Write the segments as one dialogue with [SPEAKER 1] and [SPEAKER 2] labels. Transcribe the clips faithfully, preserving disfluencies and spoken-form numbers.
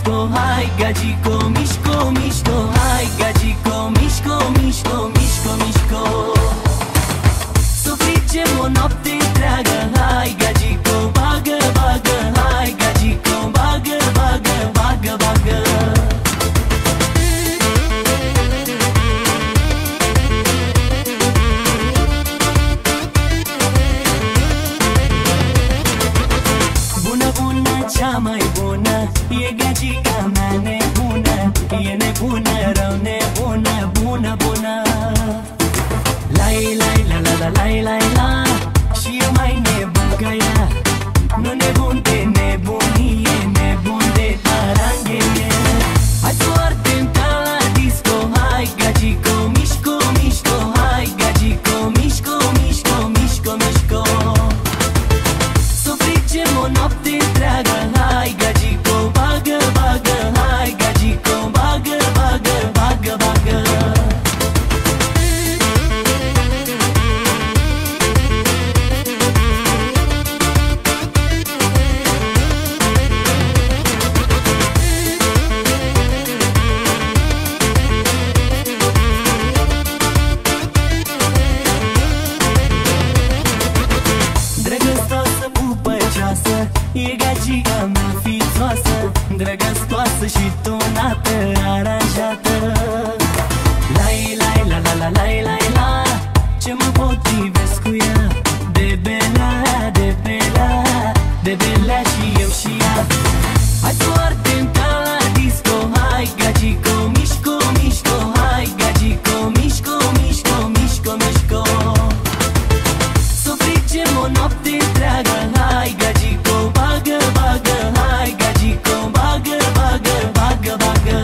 [SPEAKER 1] disco, hai gagico, mișco, mișco, hai gagico, mișco, mișco, mișco, mișco. Să frigem o noapte întreagă, hai gagico, bagă, bagă, hai gagico, bagă, bagă, bagă, bagă. Cea mai bună e gagica mea nebună, e nebună, rău nebună, bună, bună. Lai, lai, la, la, la, lai, lai, la. Și eu mai nebun ca ea. Nu nebun de nebunie, nebun de paranghelie. Hai să o ardem ca la disco, hai gagico, mișco, mișco, hai gagico, mișco, mișco, mișco, mișco. Să frigem o noapte întreagă, hai gagico, bagă, bagă, hai gagico, bagă, bagă, bagă, bagă. Drăgăstoasă, pupăcioasă, e gagica mea fițoasă, drăgăstoasă și tunată, aranjată. Lai, lai, la, la, la, lai, lai, la. Ce mă potrivesc cu ea? De belea, de belea, de belea și eu și ea. Hai să o ardem ca la disco, hai gagico, mișco, mișco, hai gagico, mișco, mișco, mișco, mișco. Să frigem o noapte întreagă, hai gagico, bagă, bagă, hai gagico, bagă, bagă, bagă, bagă.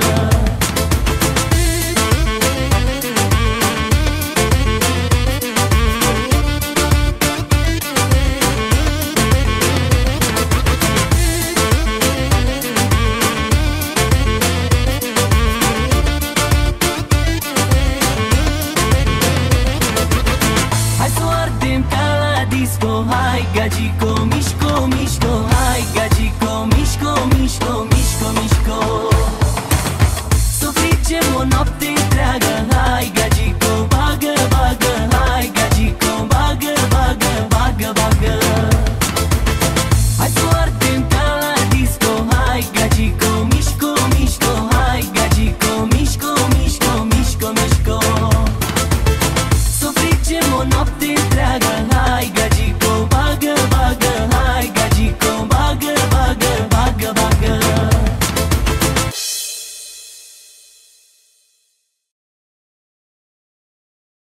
[SPEAKER 1] Hai să o ardem ca la disco, hai gagico, mișco, mișco, hai gagico, mișco, mișco, mișco, mișco. Să frigem o noapte întreagă, hai gagico, bagă, bagă, hai gagico, bagă, bagă, bagă, bagă. Hai să o ardem ca la disco, hai gagico, mișco, mișco.